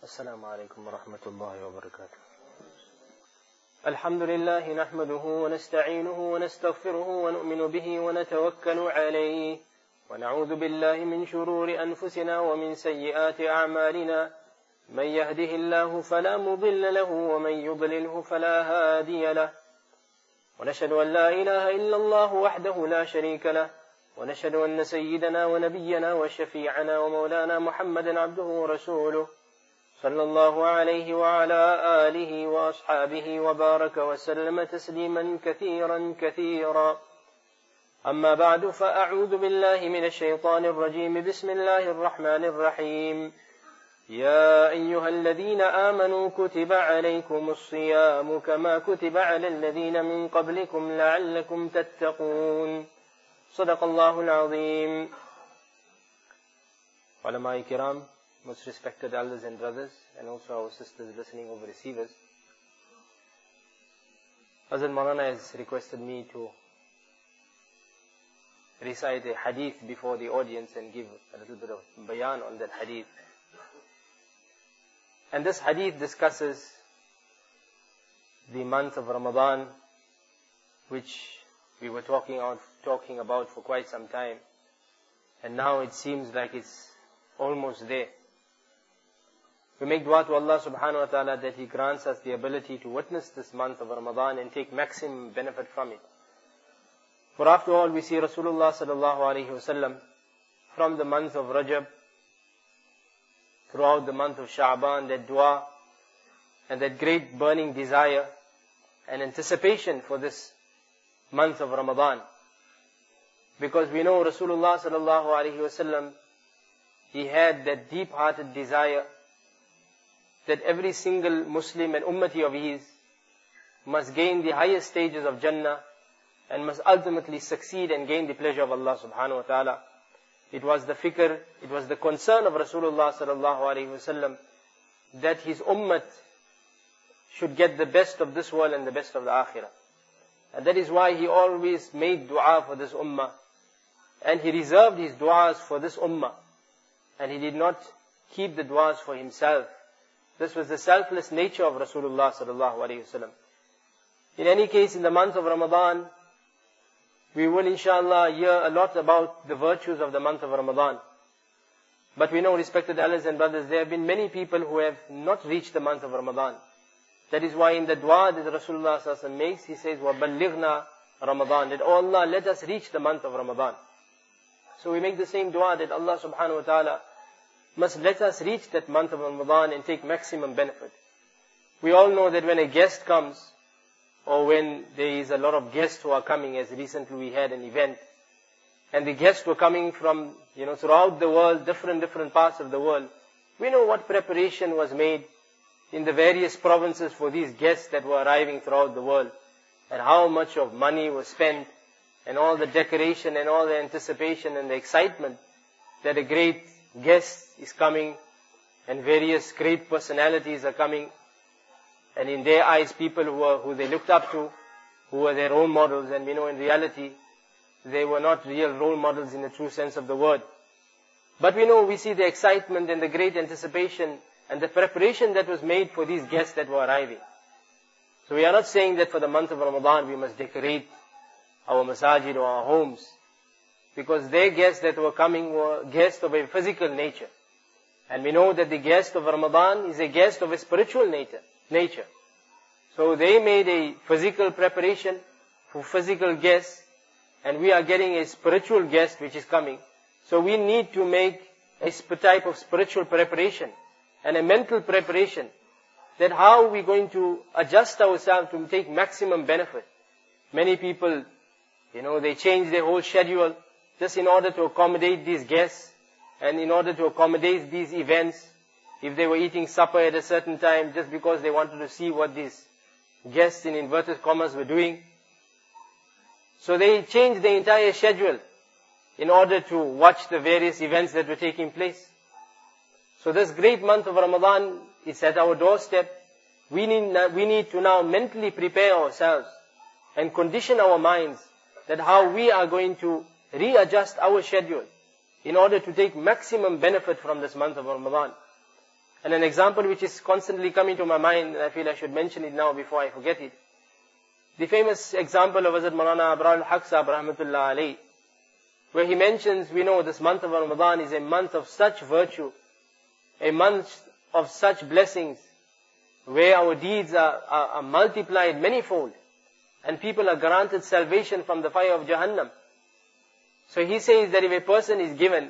السلام عليكم ورحمة الله وبركاته. الحمد لله نحمده ونستعينه ونستغفره ونؤمن به ونتوكل عليه ونعوذ بالله من شرور أنفسنا ومن سيئات أعمالنا، من يهده الله فلا مضل له ومن يضلله فلا هادي له، ونشهد أن لا إله إلا الله وحده لا شريك له، ونشهد أن سيدنا ونبينا وشفيعنا ومولانا محمدا عبده ورسوله صلى الله عليه وعلى آله وأصحابه وبارك وسلم تسليما كثيرا كثيرا. أما بعد، فأعوذ بالله من الشيطان الرجيم. بسم الله الرحمن الرحيم. يا أيها الذين آمنوا كتب عليكم الصيام كما كتب على الذين من قبلكم لعلكم تتقون. صدق الله العظيم. Ulama Kiram, most respected elders and brothers, and also our sisters listening over receivers. Hazrat Maulana has requested me to recite a hadith before the audience and give a little bit of bayan on that hadith. And this hadith discusses the month of Ramadan, which we were talking about for quite some time. And now it seems like it's almost there. We make dua to Allah subhanahu wa ta'ala that He grants us the ability to witness this month of Ramadan and take maximum benefit from it. For after all, we see Rasulullah sallallahu alayhi wasallam from the month of Rajab throughout the month of Sha'ban, that dua and that great burning desire and anticipation for this month of Ramadan. Because we know Rasulullah sallallahu alayhi wasallam, he had that deep-hearted desire that every single Muslim and ummati of his must gain the highest stages of Jannah and must ultimately succeed and gain the pleasure of Allah subhanahu wa ta'ala. It was the fikr, it was the concern of Rasulullah sallallahu alayhi wasallam that his ummat should get the best of this world and the best of the akhirah. And that is why he always made dua for this ummah. And he reserved his duas for this ummah. And he did not keep the duas for himself. This was the selfless nature of Rasulullah sallallahu alayhi wasallam. In any case, in the month of Ramadan, we will inshallah hear a lot about the virtues of the month of Ramadan. But we know, respected elders and brothers, there have been many people who have not reached the month of Ramadan. That is why in the dua that Rasulullah sallallahu alayhi wasallam makes, he says, وَبَلِّغْنَا Ramadan, that, oh Allah, let us reach the month of Ramadan. So we make the same dua that Allah subhanahu wa ta'ala must let us reach that month of Ramadan and take maximum benefit. We all know that when a guest comes, or when there is a lot of guests who are coming, as recently we had an event, and the guests were coming from, throughout the world, different parts of the world, we know what preparation was made in the various provinces for these guests that were arriving throughout the world, and how much of money was spent, and all the decoration and all the anticipation and the excitement that a great guest is coming, and various great personalities are coming, and in their eyes people who they looked up to, who were their role models, and we know in reality they were not real role models in the true sense of the word. But we see the excitement and the great anticipation and the preparation that was made for these guests that were arriving. So we are not saying that for the month of Ramadan we must decorate our masajid or our homes, because their guests that were coming were guests of a physical nature. And we know that the guest of Ramadan is a guest of a spiritual nature. So they made a physical preparation for physical guests, and we are getting a spiritual guest which is coming. So we need to make a type of spiritual preparation and a mental preparation, that how we're going to adjust ourselves to take maximum benefit. Many people, they change their whole schedule just in order to accommodate these guests and in order to accommodate these events. If they were eating supper at a certain time just because they wanted to see what these guests in inverted commas were doing. So they changed the entire schedule in order to watch the various events that were taking place. So this great month of Ramadan is at our doorstep. We need to now mentally prepare ourselves and condition our minds that how we are going to readjust our schedule in order to take maximum benefit from this month of Ramadan. And an example which is constantly coming to my mind, and I feel I should mention it now before I forget it. The famous example of Hazrat Maulana Abrar al-Haq Sahab rahmatullah alayhi, where he mentions, we know this month of Ramadan is a month of such virtue, a month of such blessings, where our deeds are multiplied manifold, and people are granted salvation from the fire of Jahannam. So he says that if a person is given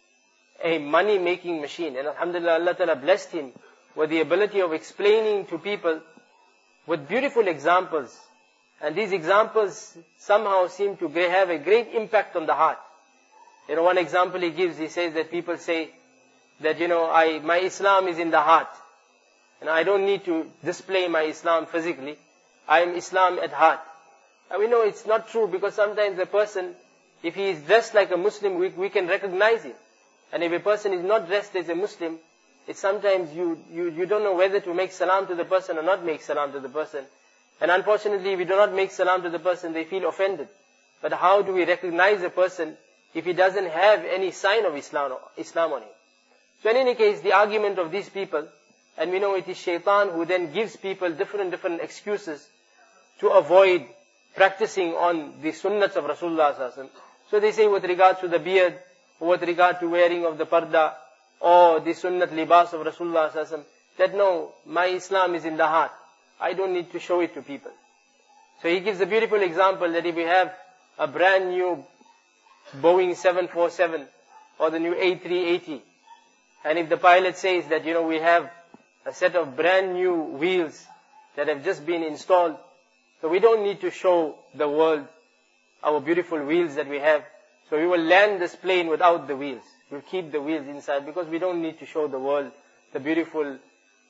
a money-making machine, and alhamdulillah, Allah Ta'ala blessed him with the ability of explaining to people with beautiful examples, and these examples somehow seem to have a great impact on the heart. One example he gives, he says that people say that, my Islam is in the heart, and I don't need to display my Islam physically. I am Islam at heart. And we know it's not true, because sometimes a person, if he is dressed like a Muslim, we can recognize him. And if a person is not dressed as a Muslim, it's sometimes you don't know whether to make salam to the person or not make salam to the person. And unfortunately, if we do not make salam to the person, they feel offended. But how do we recognize a person if he doesn't have any sign of Islam on him? So in any case, the argument of these people, and we know it is shaitan who then gives people different excuses to avoid practicing on the sunnats of Rasulullah sallallahu alaihi wasallam. So they say with regards to the beard, or with regard to wearing of the parda, or the sunnat libas of Rasulullah sallallahu alaihi wasallam, that no, my Islam is in the heart. I don't need to show it to people. So he gives a beautiful example that if we have a brand new Boeing 747 or the new A380, and if the pilot says that, we have a set of brand new wheels that have just been installed, so we don't need to show the world our beautiful wheels that we have. So we will land this plane without the wheels. We'll keep the wheels inside, because we don't need to show the world the beautiful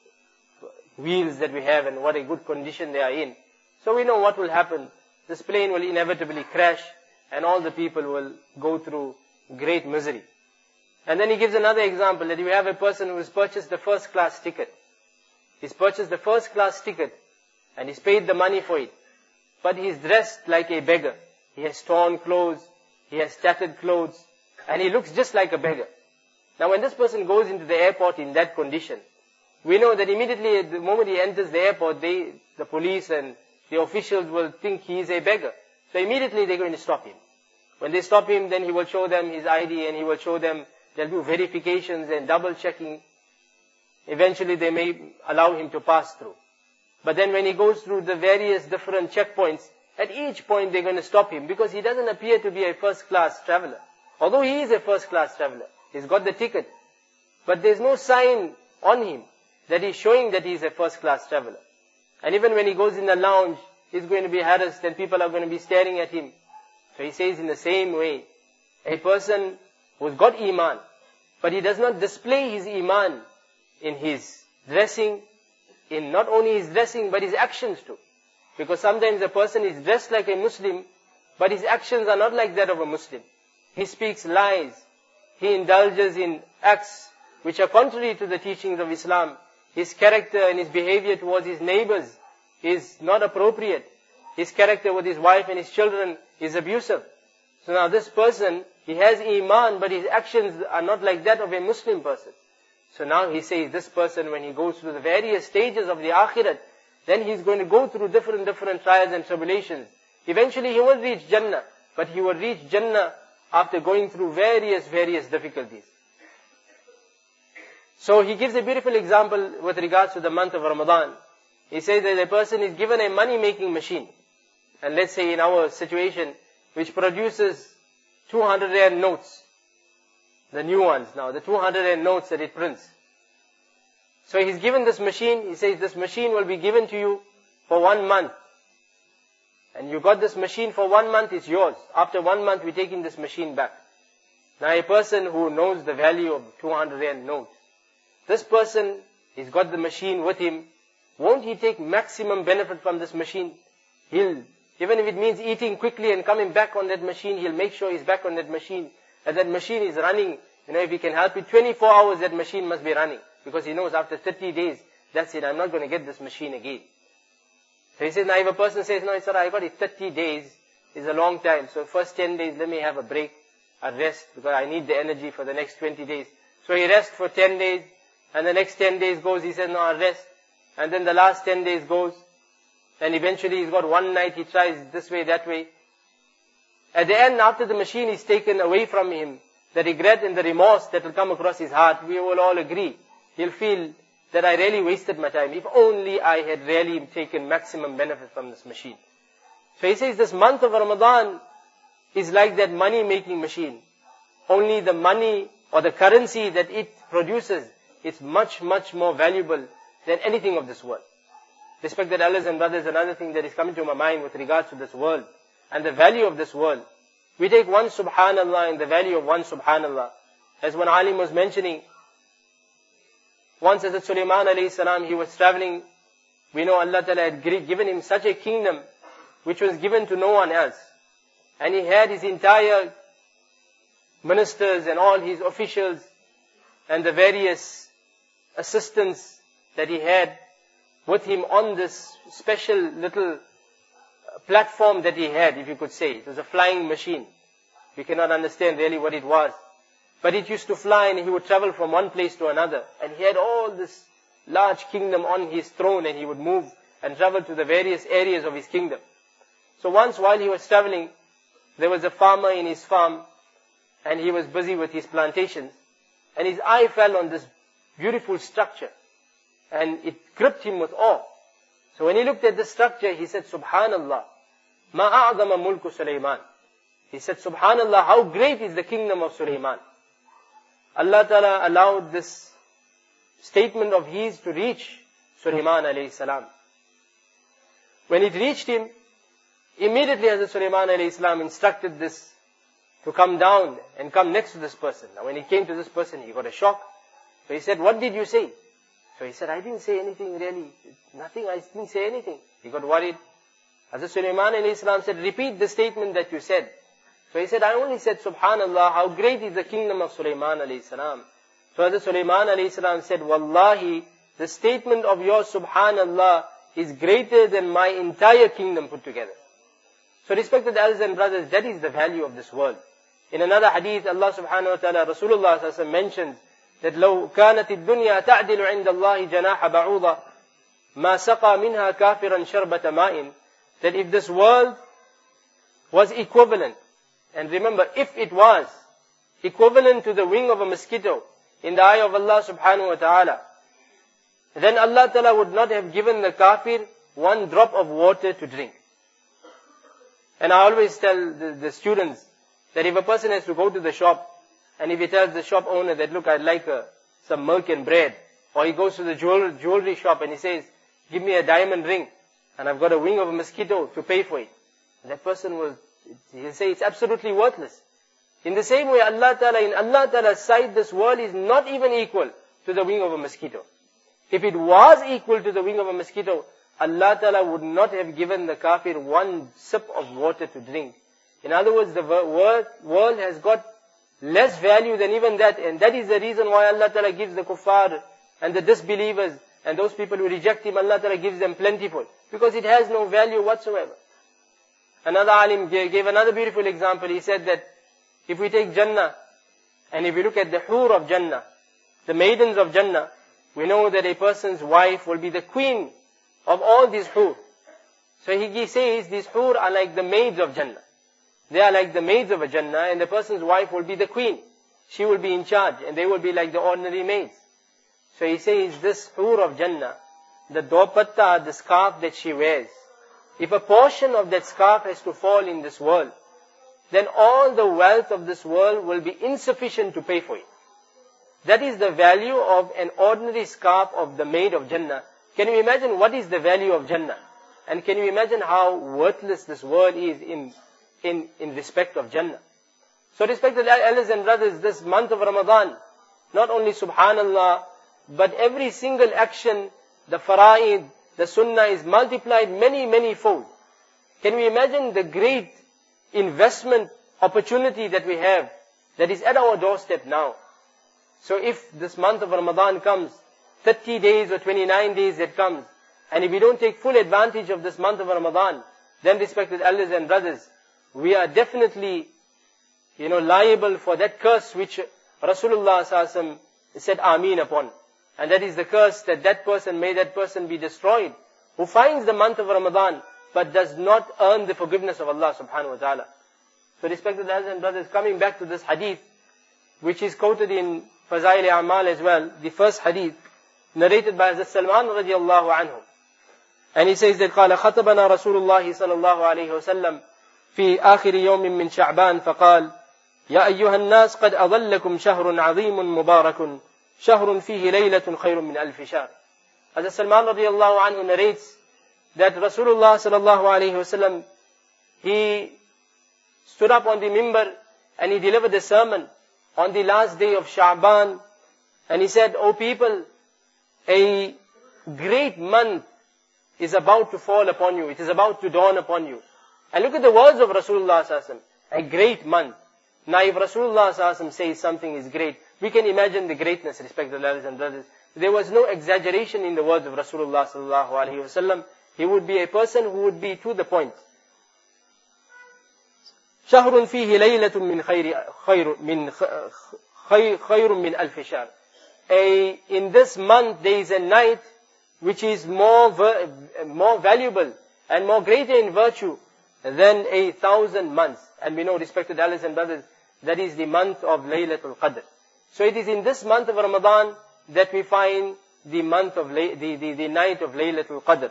wheels that we have and what a good condition they are in. So we know what will happen. This plane will inevitably crash, and all the people will go through great misery. And then he gives another example, that you have a person who has purchased the first class ticket. He's purchased the first class ticket, and he's paid the money for it. But he's dressed like a beggar. He has torn clothes, he has tattered clothes, and he looks just like a beggar. Now when this person goes into the airport in that condition, we know that immediately at the moment he enters the airport, the police and the officials will think he is a beggar. So immediately they're going to stop him. When they stop him, then he will show them his ID, and he will show them, they'll do verifications and double checking. Eventually they may allow him to pass through. But then when he goes through the various different checkpoints, at each point they're going to stop him, because he doesn't appear to be a first class traveler. Although he is a first class traveler, he's got the ticket, but there's no sign on him that he's showing that he's a first class traveler. And even when he goes in the lounge, he's going to be harassed, and people are going to be staring at him. So he says in the same way, a person who's got iman, but he does not display his iman in his dressing, in not only his dressing, but his actions too. Because sometimes a person is dressed like a Muslim, but his actions are not like that of a Muslim. He speaks lies. He indulges in acts which are contrary to the teachings of Islam. His character and his behavior towards his neighbors is not appropriate. His character with his wife and his children is abusive. So now this person, he has iman, but his actions are not like that of a Muslim person. So now he says this person, when he goes through the various stages of the akhirat, then he's going to go through different trials and tribulations. Eventually he will reach Jannah, but he will reach Jannah after going through various difficulties. So he gives a beautiful example with regards to the month of Ramadan. He says that a person is given a money-making machine. And let's say in our situation, which produces 200 rand notes. The new ones now, the 200 rand notes that it prints. So he's given this machine, he says this machine will be given to you for 1 month. And you got this machine for 1 month, it's yours. After 1 month, we're taking this machine back. Now a person who knows the value of 200 rand note, this person, he's got the machine with him. Won't he take maximum benefit from this machine? Even if it means eating quickly and coming back on that machine, he'll make sure he's back on that machine. And that machine is running, if he can help it, 24 hours that machine must be running. Because he knows after 30 days, that's it, I'm not going to get this machine again. So he says, now if a person says, no, it's alright, I got it, 30 days is a long time. So first 10 days, let me have a break, a rest, because I need the energy for the next 20 days. So he rests for 10 days, And the next 10 days goes, he says, no, I'll rest. And then the last 10 days goes. And eventually he's got one night, he tries this way, that way. At the end, after the machine is taken away from him, the regret and the remorse that will come across his heart, we will all agree. He'll feel that I really wasted my time. If only I had really taken maximum benefit from this machine. So he says this month of Ramadan is like that money-making machine. Only the money or the currency that it produces is much, much more valuable than anything of this world. Respected elders and brothers, another thing that is coming to my mind with regards to this world and the value of this world. We take one subhanallah and the value of one subhanallah. As one alim was mentioning, once Hazrat Sulaiman alayhi salam, he was traveling. We know Allah Ta'ala had given him such a kingdom which was given to no one else. And he had his entire ministers and all his officials and the various assistants that he had with him on this special little platform that he had, if you could say. It was a flying machine. We cannot understand really what it was. But it used to fly and he would travel from one place to another. And he had all this large kingdom on his throne and he would move and travel to the various areas of his kingdom. So once while he was traveling, there was a farmer in his farm and he was busy with his plantations. And his eye fell on this beautiful structure. And it gripped him with awe. So when he looked at the structure, he said, Subhanallah, ma a'zama mulku Sulaiman. He said, Subhanallah, how great is the kingdom of Sulaiman. Allah Ta'ala allowed this statement of his to reach Sulaiman alayhi salam. When it reached him, immediately Hazrat Sulaiman alayhi salam instructed this to come down and come next to this person. Now when he came to this person, he got a shock. So he said, what did you say? So he said, I didn't say anything really. Nothing, I didn't say anything. He got worried. Hazrat Sulaiman alayhi salam said, repeat the statement that you said. So he said, I only said, Subhanallah, how great is the kingdom of Sulaiman alayhi salam. So Hazrat Sulaiman alayhi salam said, Wallahi, the statement of your Subhanallah is greater than my entire kingdom put together. So respected elders and brothers, that is the value of this world. In another hadith, Allah subhanahu wa ta'ala, Rasulullah sallallahu alaihi wasallam mentions that لو كانت الدنيا تعدل عند الله جناح بعوضة ما سقى منها كافرا شربة ماء. That if this world was equivalent, and remember, if it was equivalent to the wing of a mosquito in the eye of Allah subhanahu wa ta'ala, then Allah ta'ala would not have given the kafir one drop of water to drink. And I always tell the students that if a person has to go to the shop, and if he tells the shop owner that, look, I'd like some milk and bread, or he goes to the jewelry shop and he says, give me a diamond ring, and I've got a wing of a mosquito to pay for it. And that person he'll say it's absolutely worthless. In the same way, in Allah Ta'ala's sight, this world is not even equal to the wing of a mosquito. If it was equal to the wing of a mosquito, Allah Ta'ala would not have given the kafir one sip of water to drink. In other words, the world has got less value than even that, and that is the reason why Allah Ta'ala gives the kuffar and the disbelievers and those people who reject Him, Allah Ta'ala gives them plentiful, because it has no value whatsoever. Another alim gave another beautiful example. He said that if we take Jannah, and if we look at the hur of Jannah, the maidens of Jannah, we know that a person's wife will be the queen of all these hur. So he says these hur are like the maids of Jannah. They are like the maids of a Jannah, and the person's wife will be the queen. She will be in charge, and they will be like the ordinary maids. So he says this hur of Jannah, the dopatta, the scarf that she wears, if a portion of that scarf has to fall in this world, then all the wealth of this world will be insufficient to pay for it. That is the value of an ordinary scarf of the maid of Jannah. Can you imagine what is the value of Jannah? And can you imagine how worthless this world is in respect of Jannah? So respected elders and brothers, this month of Ramadan, not only subhanallah, but every single action, the fara'id, the sunnah is multiplied many, many fold. Can we imagine the great investment opportunity that we have, that is at our doorstep now? So if this month of Ramadan comes, 30 days or 29 days that comes, and if we don't take full advantage of this month of Ramadan, then respected elders and brothers, we are definitely, liable for that curse which Rasulullah sallallahu alaihi wasallam said Ameen upon. And that is the curse that may that person be destroyed, who finds the month of Ramadan, but does not earn the forgiveness of Allah subhanahu wa ta'ala. So respected elders and brothers, coming back to this hadith, which is quoted in Fazail A'mal as well, the first hadith, narrated by Hazrat Salman radiallahu anhu. And he says that, قال خطبنا رسول الله صلى الله عليه وسلم في آخر يوم من شعبان فقال يا أيها الناس قد أظلكم شهر عظيم مبارك شهر فيه ليلة خير من ألف شهر. Hazrat Salman radiallahu anhu narrates that Rasulullah sallallahu alayhi wasallam, he stood up on the mimbar and he delivered a sermon on the last day of Sha'ban, and he said, O people, a great month is about to fall upon you. It is about to dawn upon you. And look at the words of Rasulullah sallallahu alayhi wasallam, a great month. Now if Rasulullah sallallahu alayhi wasallam says something is great, we can imagine the greatness, respected elders and brothers. There was no exaggeration in the words of Rasulullah sallallahu alayhi wasallam. He would be a person who would be to the point. شهر فيه ليلة من خير من ألف شهر. In this month there is a night which is more valuable and more greater in virtue than 1,000 months. And we know, respected elders and brothers, that is the month of Laylatul Qadr. So it is in this month of Ramadan that we find the month of the night of Laylatul Qadr.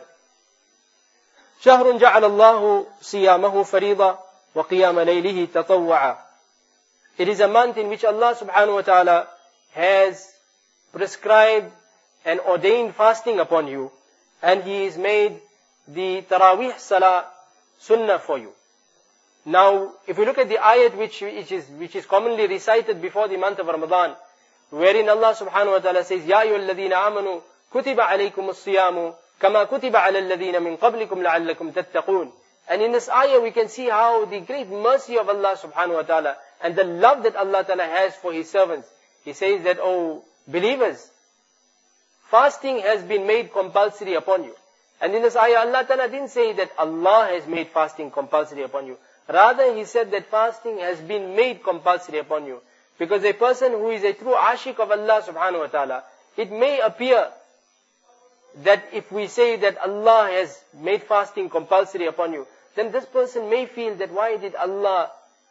شهر جعل الله صيامه فريضة وقيام ليله تطوعا. It is a month in which Allah subhanahu wa ta'ala has prescribed and ordained fasting upon you, and He has made the Taraweeh Salah sunnah for you. Now, if we look at the ayat which is commonly recited before the month of Ramadan, wherein Allah subhanahu wa ta'ala says, يَا أَيُّهَا الَّذِينَ آمَنُوا كُتِبَ عَلَيْكُمُ الصِّيَامُ كَمَا كُتِبَ عَلَى الَّذِينَ مِنْ قَبْلِكُمْ لَعَلَّكُمْ تَتَّقُونَ. And in this ayah we can see how the great mercy of Allah subhanahu wa ta'ala and the love that Allah ta'ala has for His servants. He says that, oh believers, fasting has been made compulsory upon you. And in this ayah Allah ta'ala didn't say that Allah has made fasting compulsory upon you. Rather He said that fasting has been made compulsory upon you. Because a person who is a true ashik of Allah subhanahu wa ta'ala, it may appear that if we say that Allah has made fasting compulsory upon you, then this person may feel that why did Allah,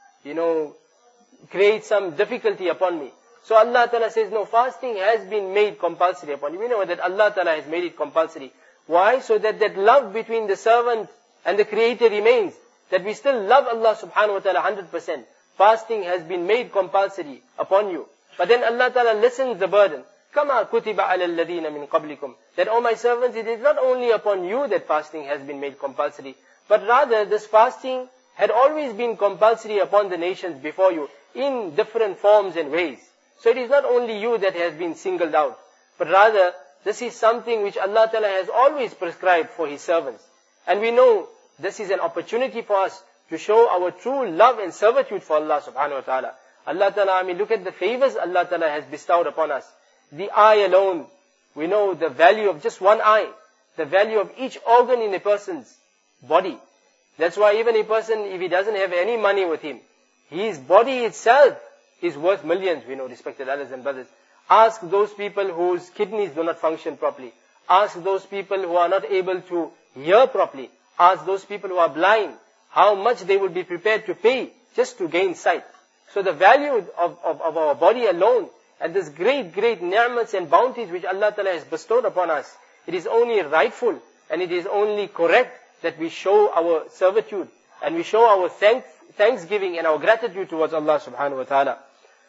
create some difficulty upon me. So Allah Ta'ala says, no, fasting has been made compulsory upon you. We know that Allah Ta'ala has made it compulsory. Why? So that love between the servant and the Creator remains. That we still love Allah subhanahu wa ta'ala 100%. Fasting has been made compulsory upon you. But then Allah Ta'ala lessens the burden. كَمَا كُتِبَ عَلَى الَّذِينَ مِنْ قَبْلِكُمْ. That, O my servants, it is not only upon you that fasting has been made compulsory, but rather this fasting had always been compulsory upon the nations before you in different forms and ways. So it is not only you that has been singled out, but rather this is something which Allah Ta'ala has always prescribed for His servants. And we know this is an opportunity for us to show our true love and servitude for Allah subhanahu wa ta'ala. Allah Ta'ala, look at the favors Allah Ta'ala has bestowed upon us. The eye alone, we know the value of just one eye, the value of each organ in a person's body. That's why even a person, if he doesn't have any money with him, his body itself is worth millions, we know, respected elders and brothers. Ask those people whose kidneys do not function properly. Ask those people who are not able to hear properly. Ask those people who are blind how much they would be prepared to pay just to gain sight. So the value of our body alone, and this great ni'mats and bounties which Allah Ta'ala has bestowed upon us, it is only rightful and it is only correct that we show our servitude and we show our thanksgiving and our gratitude towards Allah subhanahu wa ta'ala.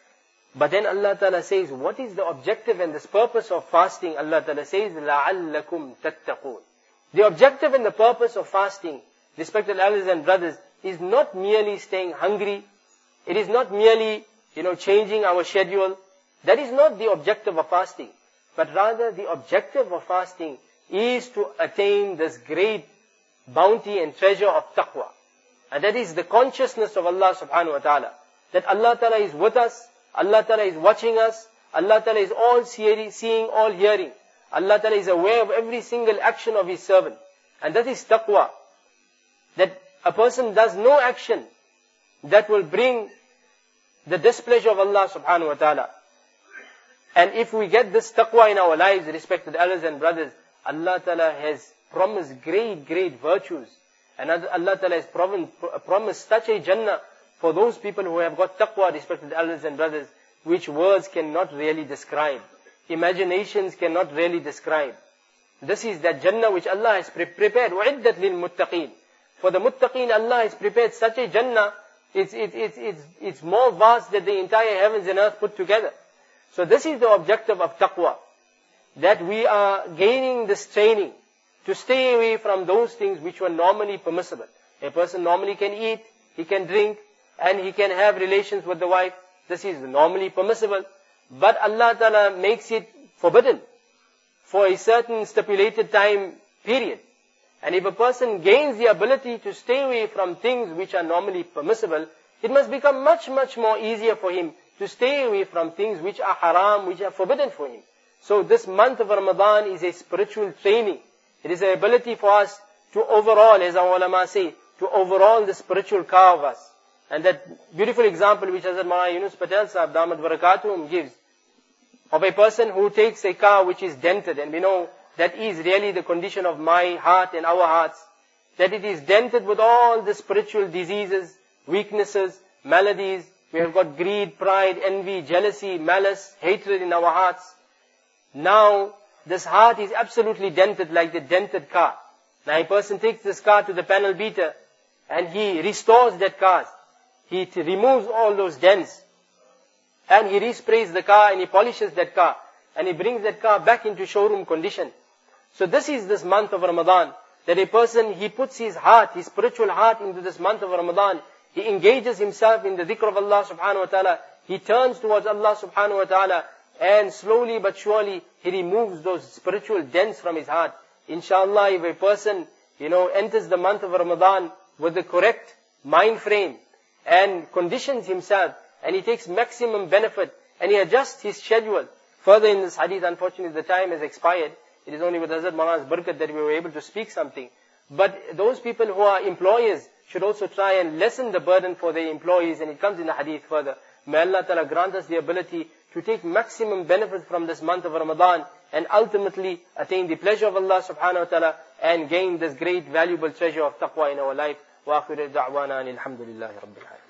But then Allah Ta'ala says, what is the objective and this purpose of fasting? Allah Ta'ala says, لَعَلَّكُمْ تَتَّقُونَ. The objective and the purpose of fasting, respected elders and brothers, is not merely staying hungry. It is not merely, changing our schedule. That is not the objective of fasting. But rather the objective of fasting is to attain this great bounty and treasure of taqwa. And that is the consciousness of Allah subhanahu wa ta'ala. That Allah Ta'ala is with us. Allah Ta'ala is watching us. Allah Ta'ala is all seeing, all hearing. Allah Ta'ala is aware of every single action of His servant. And that is taqwa. That a person does no action that will bring the displeasure of Allah subhanahu wa ta'ala. And if we get this taqwa in our lives, respected elders and brothers, Allah Ta'ala has promised great, great virtues. And Allah Ta'ala has promised such a Jannah for those people who have got taqwa, respected elders and brothers, which words cannot really describe. Imaginations cannot really describe. This is that Jannah which Allah has prepared. وَعِدَّتْ لِلْمُتَّقِينَ. For the muttaqeen, Allah has prepared such a Jannah, it's more vast than the entire heavens and earth put together. So this is the objective of taqwa. That we are gaining this training to stay away from those things which were normally permissible. A person normally can eat, he can drink, and he can have relations with the wife. This is normally permissible. But Allah Ta'ala makes it forbidden for a certain stipulated time period. And if a person gains the ability to stay away from things which are normally permissible, it must become much, much more easier for him to stay away from things which are haram, which are forbidden for him. So this month of Ramadan is a spiritual training. It is an ability for us to overhaul, as our ulama say, to overhaul the spiritual car of us. And that beautiful example which Hazrat Maulana Yunus Patel Sahib Damat Barakatuhum gives, of a person who takes a car which is dented, and we know that is really the condition of my heart and our hearts, that it is dented with all the spiritual diseases, weaknesses, maladies. We have got greed, pride, envy, jealousy, malice, hatred in our hearts. Now, this heart is absolutely dented like the dented car. Now a person takes this car to the panel beater and he restores that car. He removes all those dents and he resprays the car and he polishes that car and he brings that car back into showroom condition. So this is this month of Ramadan, that a person, he puts his heart, his spiritual heart into this month of Ramadan. He engages himself in the dhikr of Allah subhanahu wa ta'ala. He turns towards Allah subhanahu wa ta'ala, and slowly but surely he removes those spiritual dents from his heart. Inshallah, if a person, enters the month of Ramadan with the correct mind frame and conditions himself, and he takes maximum benefit and he adjusts his schedule. Further in this hadith, unfortunately the time has expired. It is only with Hazrat Maulana's barakat that we were able to speak something. But those people who are employers should also try and lessen the burden for their employees, and it comes in the hadith further. May Allah Ta'ala grant us the ability to take maximum benefit from this month of Ramadan and ultimately attain the pleasure of Allah subhanahu wa ta'ala and gain this great valuable treasure of taqwa in our life. Wa akhiru da'wana alhamdulillahi rabbil alamin.